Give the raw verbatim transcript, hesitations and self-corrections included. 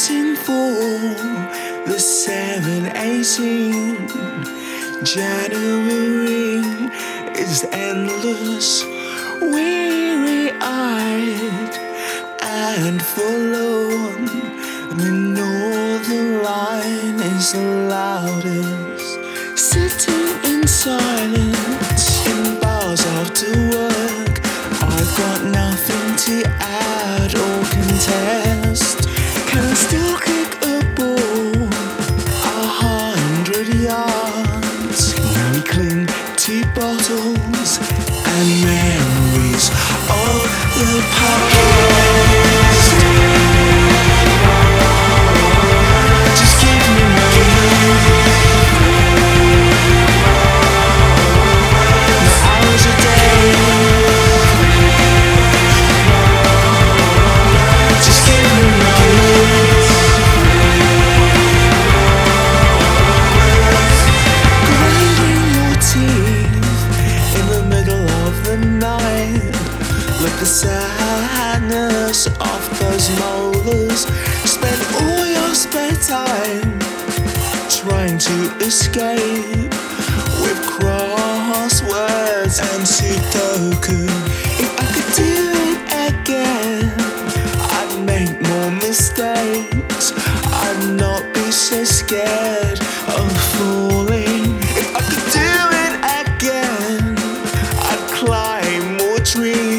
waiting for the seven eighteen. January is endless, weary-eyed and forlorn. The northern line is the loudest, sitting in silence in bars after work. I've got nothing to add or contest. Can I still kick a ball a hundred yards? Now we cling to bottles and memories of the past. Just give me a moment. No hours a day. Just give me a moment. Grinding your teeth in the middle of the night. Look the sadness of those molars. Spend all your spare time trying to escape with crosswords and Sudoku. If I could do it again, I'd make more mistakes. I'd not be so scared of falling. If I could do it again, I'd climb more trees.